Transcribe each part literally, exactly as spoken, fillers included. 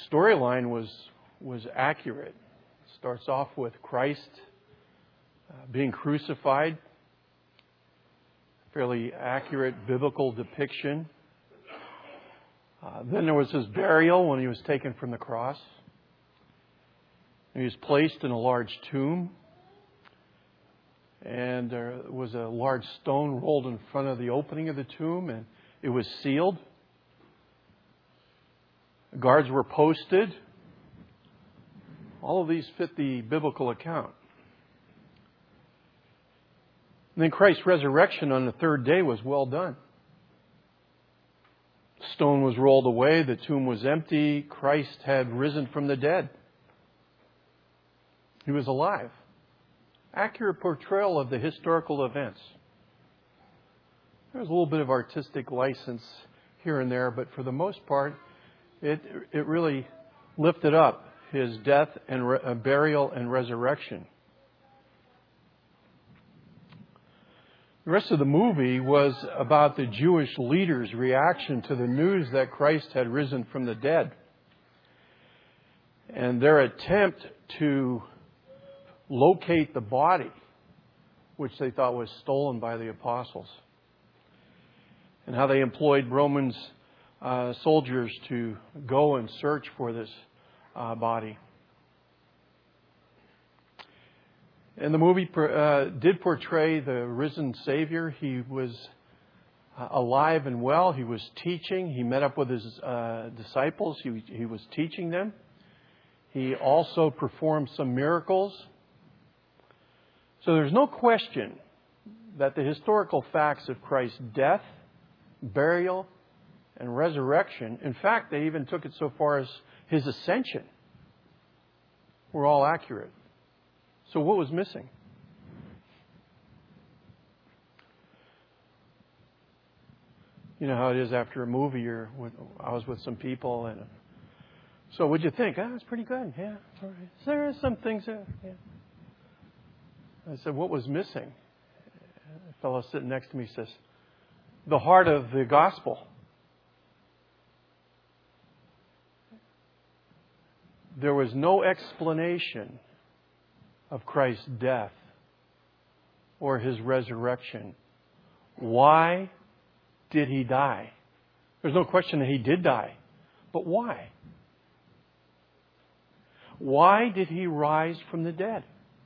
storyline was was accurate. It starts off with Christ uh, being crucified. Fairly accurate biblical depiction. Uh, then there was his burial when he was taken from the cross. He was placed in a large tomb. And there was a large stone rolled in front of the opening of the tomb, and it was sealed. Guards were posted. All of these fit the biblical account. And then Christ's resurrection on the third day was well done. The stone was rolled away. The tomb was empty. Christ had risen from the dead. He was alive. Accurate portrayal of the historical events. There's a little bit of artistic license here and there, but for the most part, it it really lifted up His death and re- uh, burial and resurrection. The rest of the movie was about the Jewish leaders' reaction to the news that Christ had risen from the dead, and their attempt to locate the body, which they thought was stolen by the apostles, and how they employed Romans uh, soldiers to go and search for this uh, body. And the movie uh, did portray the risen Savior. He was uh, alive and well. He was teaching. He met up with his uh, disciples. He, he was teaching them. He also performed some miracles. So there's no question that the historical facts of Christ's death, burial, and resurrection, in fact, they even took it so far as His ascension, were all accurate. So what was missing? You know how it is after a movie. You're with, I was with some people, and so what'd you think? Ah, it's pretty good. Yeah, all right. There are some things there. Yeah. I said, what was missing? A fellow sitting next to me says, the heart of the gospel. There was no explanation of Christ's death or His resurrection. Why did He die? There's no question that He did die. But why? Why did He rise from the dead?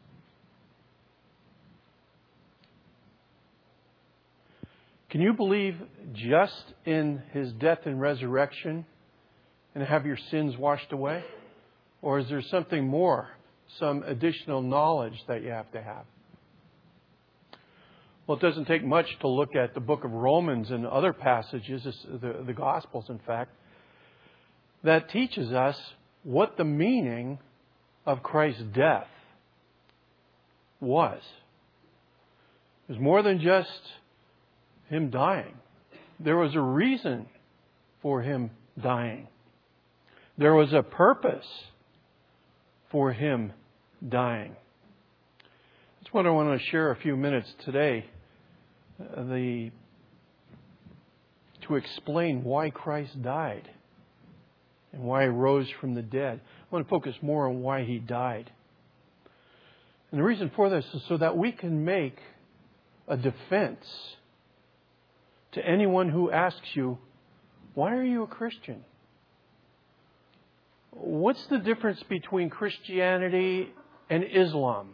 Can you believe just in His death and resurrection and have your sins washed away? Or is there something more? Some additional knowledge that you have to have? Well, it doesn't take much to look at the book of Romans and other passages, the, the Gospels, in fact, that teaches us what the meaning of Christ's death was. It was more than just Him dying. There was a reason for Him dying. There was a purpose for Him dying. That's what I want to share a few minutes today. Uh, the to explain why Christ died and why He rose from the dead. I want to focus more on why He died. And the reason for this is so that we can make a defense to anyone who asks you, why are you a Christian? What's the difference between Christianity and Islam?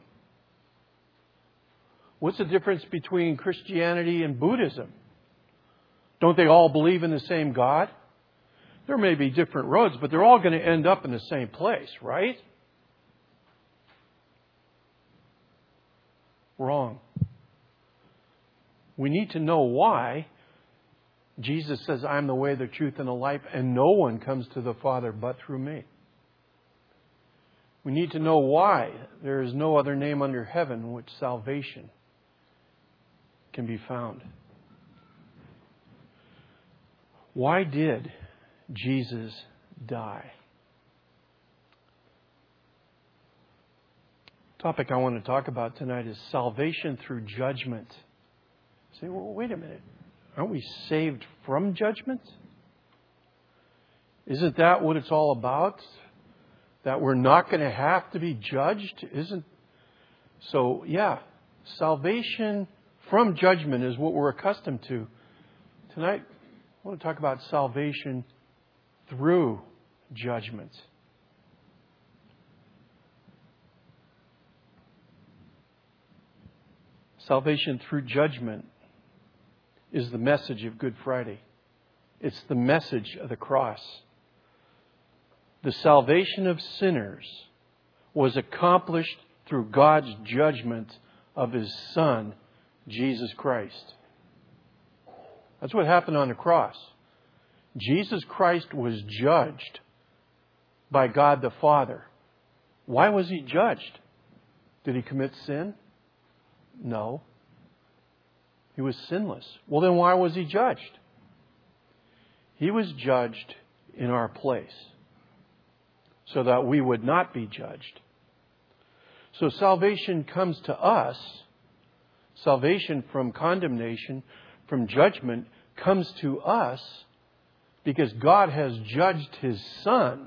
What's the difference between Christianity and Buddhism? Don't they all believe in the same God? There may be different roads, but they're all going to end up in the same place, right? Wrong. We need to know why Jesus says, I'm the way, the truth, and the life, and no one comes to the Father but through me. We need to know why there is no other name under heaven in which salvation can be found. Why did Jesus die? The topic I want to talk about tonight is salvation through judgment. You say, well, wait a minute. Aren't we saved from judgment? Isn't that what it's all about? That we're not going to have to be judged? Isn't so? Yeah, salvation from judgment is what we're accustomed to. Tonight, I want to talk about salvation through judgment. Salvation through judgment is the message of Good Friday. It's the message of the cross. The salvation of sinners was accomplished through God's judgment of His Son, Jesus Christ. That's what happened on the cross. Jesus Christ was judged by God the Father. Why was He judged? Did He commit sin? No. He was sinless. Well, then why was He judged? He was judged in our place so that we would not be judged. So salvation comes to us. Salvation from condemnation, from judgment, comes to us because God has judged His Son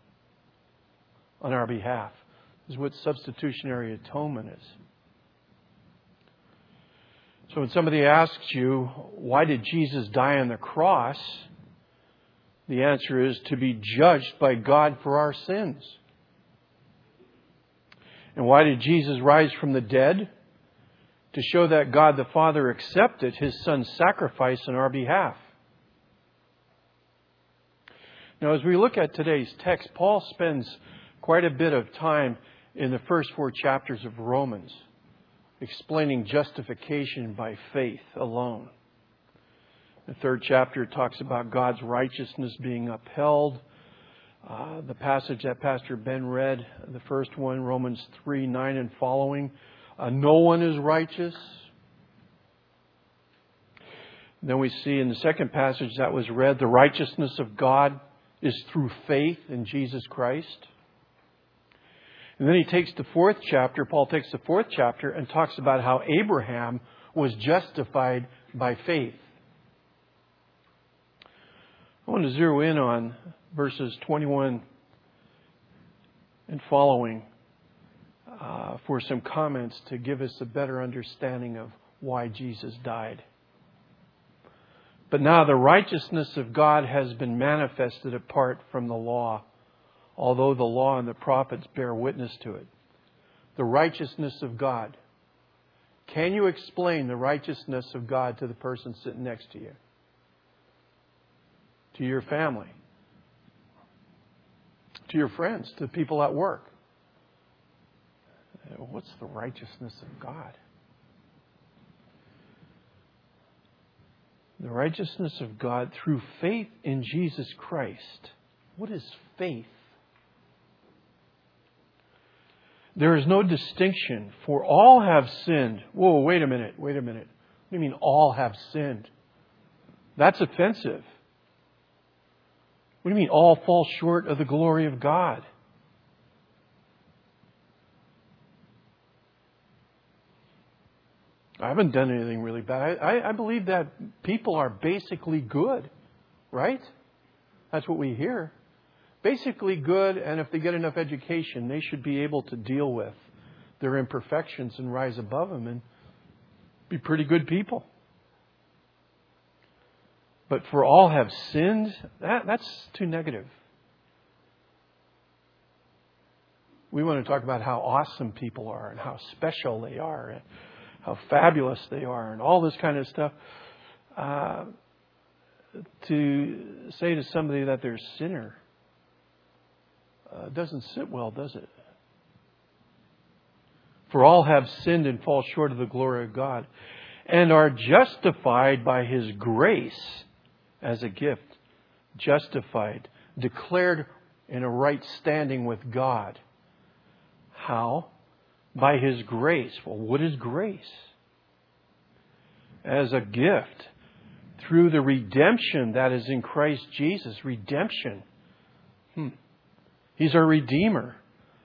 on our behalf. This is what substitutionary atonement is. So when somebody asks you, why did Jesus die on the cross? The answer is to be judged by God for our sins. And why did Jesus rise from the dead? To show that God the Father accepted His Son's sacrifice on our behalf. Now, as we look at today's text, Paul spends quite a bit of time in the first four chapters of Romans explaining justification by faith alone. The third chapter talks about God's righteousness being upheld. Uh, the passage that Pastor Ben read, the first one, Romans three, nine and following, uh, no one is righteous. Then we see in the second passage that was read, the righteousness of God is through faith in Jesus Christ. And then he takes the fourth chapter, Paul takes the fourth chapter and talks about how Abraham was justified by faith. I want to zero in on verses twenty-one and following uh, for some comments to give us a better understanding of why Jesus died. But now the righteousness of God has been manifested apart from the law, although the law and the prophets bear witness to it. The righteousness of God. Can you explain the righteousness of God to the person sitting next to you? To your family? To your friends? To people at work? What's the righteousness of God? The righteousness of God through faith in Jesus Christ. What is faith? There is no distinction, for all have sinned. Whoa, wait a minute, wait a minute. What do you mean all have sinned? That's offensive. What do you mean all fall short of the glory of God? I haven't done anything really bad. I, I believe that people are basically good, right? That's what we hear. Basically good, and if they get enough education, they should be able to deal with their imperfections and rise above them and be pretty good people. But for all have sinned, that, that's too negative. We want to talk about how awesome people are and how special they are and how fabulous they are and all this kind of stuff. Uh, to say to somebody that they're a sinner uh, doesn't sit well, does it? For all have sinned and fall short of the glory of God and are justified by His grace as a gift. Justified. Declared in a right standing with God. How? By His grace. Well, what is grace? As a gift. Through the redemption that is in Christ Jesus. Redemption. Hmm. He's our Redeemer.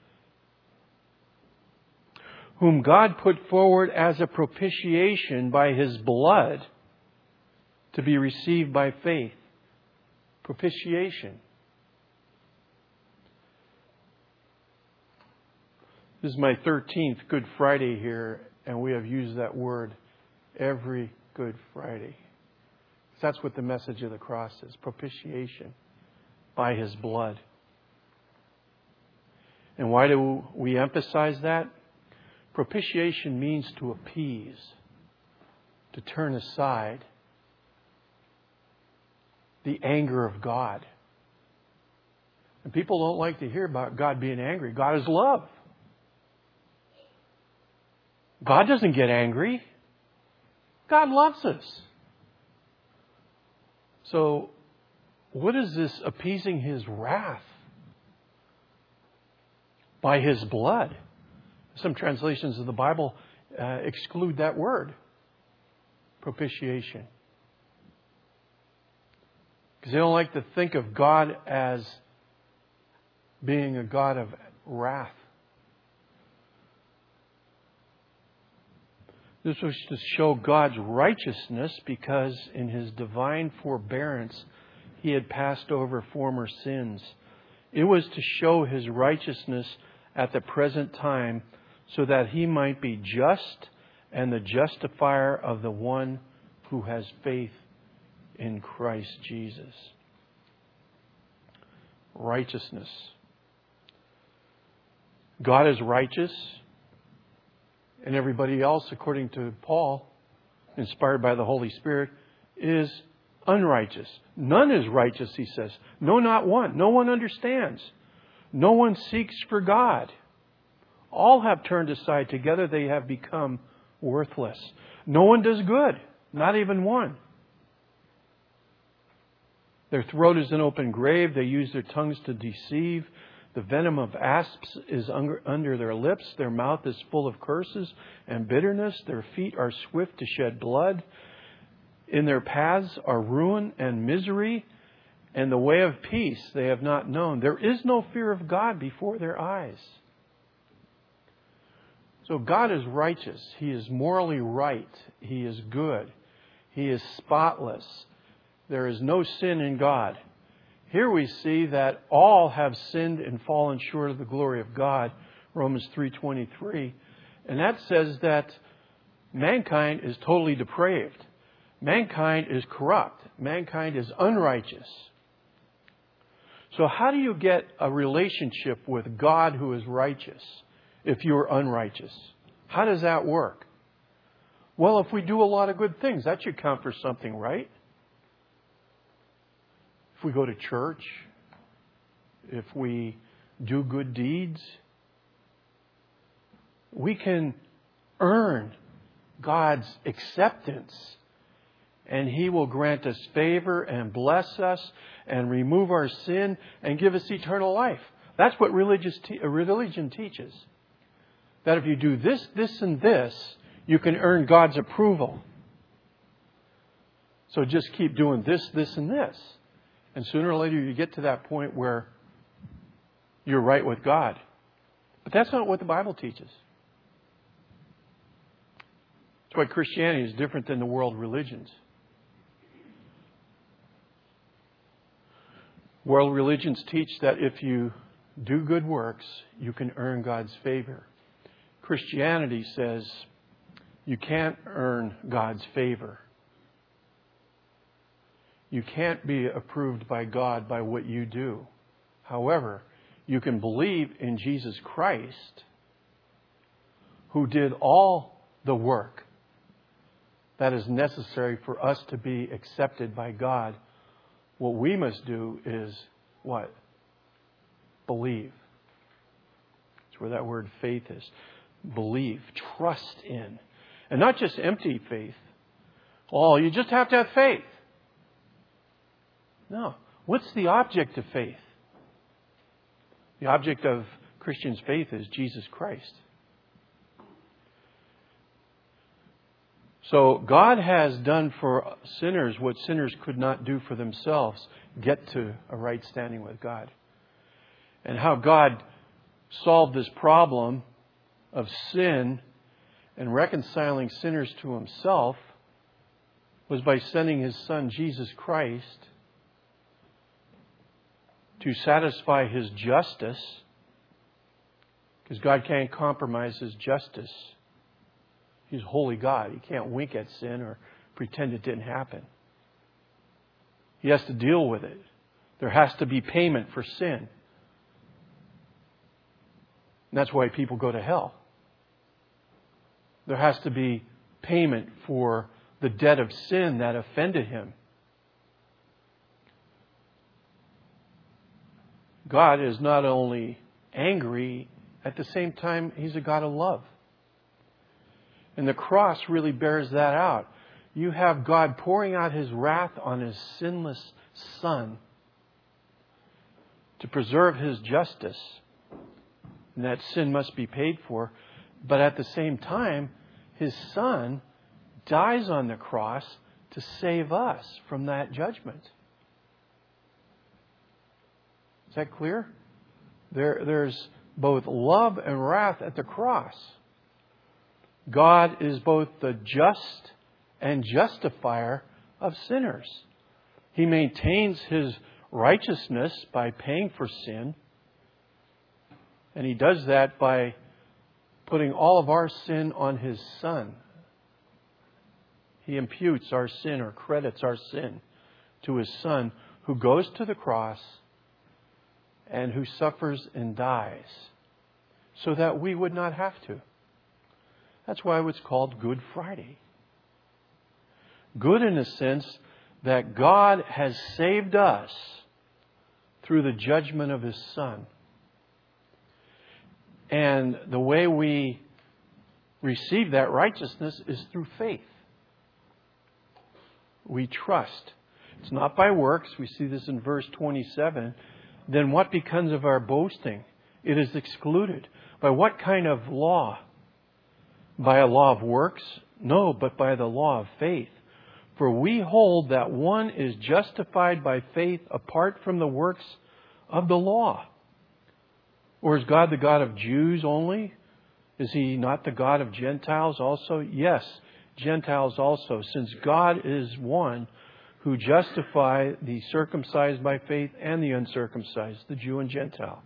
Whom God put forward as a propitiation by His blood to be received by faith. Propitiation. This is my thirteenth Good Friday here, and we have used that word every Good Friday. That's what the message of the cross is. Propitiation by His blood. And why do we emphasize that? Propitiation means to appease, to turn aside the anger of God. And people don't like to hear about God being angry. God is love. God doesn't get angry. God loves us. So, what is this appeasing His wrath? By His blood. Some translations of the Bible uh, exclude that word, propitiation. Because they don't like to think of God as being a God of wrath. This was to show God's righteousness because in His divine forbearance He had passed over former sins. It was to show His righteousness at the present time so that He might be just and the justifier of the one who has faith in Christ Jesus. Righteousness. God is righteous. And everybody else, according to Paul, inspired by the Holy Spirit, is unrighteous. None is righteous, he says. No, not one. No one understands. No one seeks for God. All have turned aside. Together they have become worthless. No one does good. Not even one. Their throat is an open grave. They use their tongues to deceive. The venom of asps is under their lips. Their mouth is full of curses and bitterness. Their feet are swift to shed blood. In their paths are ruin and misery, and the way of peace they have not known. There is no fear of God before their eyes. So God is righteous. He is morally right. He is good. He is spotless. There is no sin in God. Here we see that all have sinned and fallen short of the glory of God, Romans three twenty-three. And that says that mankind is totally depraved. Mankind is corrupt. Mankind is unrighteous. So how do you get a relationship with God who is righteous if you are unrighteous? How does that work? Well, if we do a lot of good things, that should count for something, right? If we go to church, if we do good deeds, we can earn God's acceptance. And He will grant us favor and bless us and remove our sin and give us eternal life. That's what religious te- religion teaches. That if you do this, this, and this, you can earn God's approval. So just keep doing this, this, and this. And sooner or later you get to that point where you're right with God. But that's not what the Bible teaches. That's why Christianity is different than the world religions. World religions teach that if you do good works, you can earn God's favor. Christianity says you can't earn God's favor. You can't be approved by God by what you do. However, you can believe in Jesus Christ, who did all the work that is necessary for us to be accepted by God. What we must do is what? Believe. That's where that word faith is. Believe. Trust in. And not just empty faith. Oh, you just have to have faith. No. What's the object of faith? The object of Christians' faith is Jesus Christ. So God has done for sinners what sinners could not do for themselves, get to a right standing with God. And how God solved this problem of sin and reconciling sinners to Himself was by sending His Son, Jesus Christ, to satisfy His justice, Because God can't compromise His justice. He's holy God. He can't wink at sin or pretend it didn't happen. He has to deal with it. There has to be payment for sin. And that's why people go to hell. There has to be payment for the debt of sin that offended Him. God is not only angry, at the same time, He's a God of love. And the cross really bears that out. You have God pouring out His wrath on His sinless Son to preserve His justice. And that sin must be paid for. But at the same time, His Son dies on the cross to save us from that judgment. Is that clear? There, there's both love and wrath at the cross. God is both the just and justifier of sinners. He maintains His righteousness by paying for sin. And He does that by putting all of our sin on His Son. He imputes our sin or credits our sin to His Son, who goes to the cross and who suffers and dies so that we would not have to. That's why it's called Good Friday. Good in the sense that God has saved us through the judgment of His Son. And the way we receive that righteousness is through faith. We trust. It's not by works. We see this in verse twenty-seven. Then what becomes of our boasting? It is excluded. By what kind of law? By a law of works? No, but by the law of faith. For we hold that one is justified by faith apart from the works of the law. Or is God the God of Jews only? Is He not the God of Gentiles also? Yes, Gentiles also, since God is one who justify the circumcised by faith and the uncircumcised, the Jew and Gentile.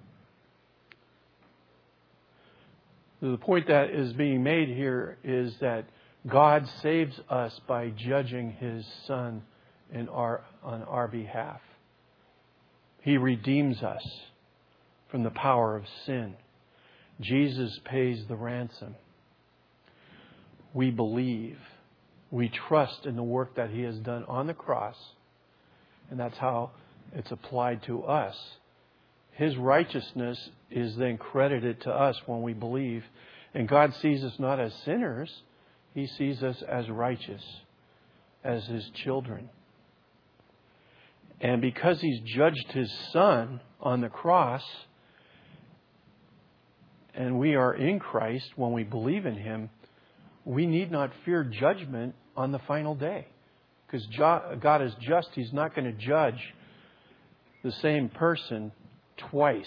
The point that is being made here is that God saves us by judging His Son in our, on our behalf. He redeems us from the power of sin. Jesus pays the ransom. We believe. We trust in the work that He has done on the cross. And that's how it's applied to us. His righteousness is then credited to us when we believe. And God sees us not as sinners. He sees us as righteous, as His children. And because He's judged His Son on the cross, and we are in Christ when we believe in Him, we need not fear judgment on the final day. Because God is just. He's not going to judge the same person twice.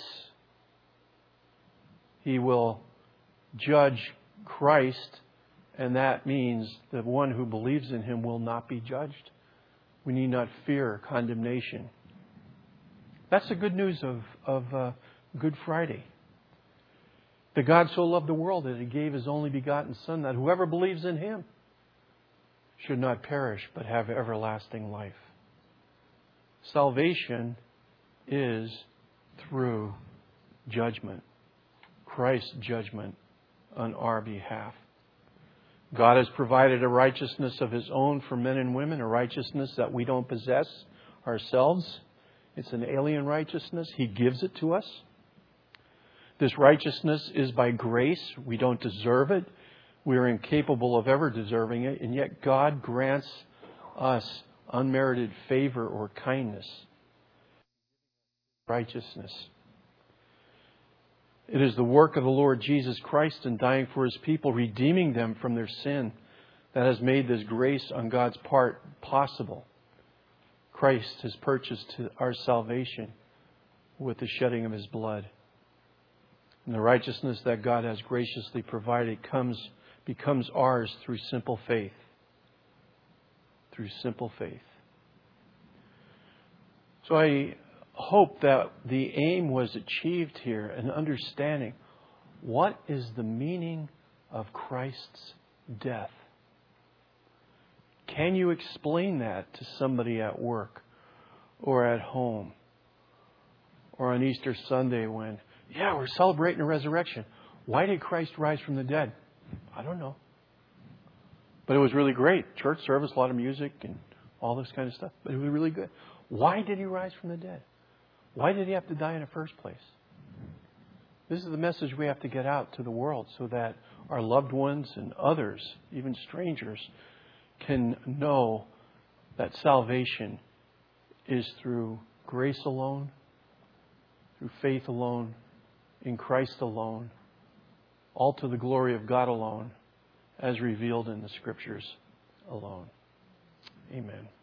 He will judge Christ, and that means the one who believes in Him will not be judged. We need not fear condemnation. That's the good news of, of uh, Good Friday. That God so loved the world that He gave His only begotten Son, that whoever believes in Him should not perish but have everlasting life. Salvation is through judgment. Christ's judgment on our behalf. God has provided a righteousness of His own for men and women, a righteousness that we don't possess ourselves. It's an alien righteousness. He gives it to us. This righteousness is by grace. We don't deserve it. We are incapable of ever deserving it. And yet God grants us unmerited favor or kindness. Righteousness. It is the work of the Lord Jesus Christ in dying for His people, redeeming them from their sin, that has made this grace on God's part possible. Christ has purchased our salvation with the shedding of His blood. And the righteousness that God has graciously provided comes, becomes ours through simple faith. Through simple faith. So I hope that the aim was achieved here, an understanding. What is the meaning of Christ's death? Can you explain that to somebody at work or at home or on Easter Sunday when, yeah, we're celebrating the resurrection. Why did Christ rise from the dead? I don't know. But it was really great. Church service, a lot of music and all this kind of stuff. But it was really good. Why did He rise from the dead? Why did He have to die in the first place? This is the message we have to get out to the world so that our loved ones and others, even strangers, can know that salvation is through grace alone, through faith alone, in Christ alone, all to the glory of God alone, as revealed in the Scriptures alone. Amen.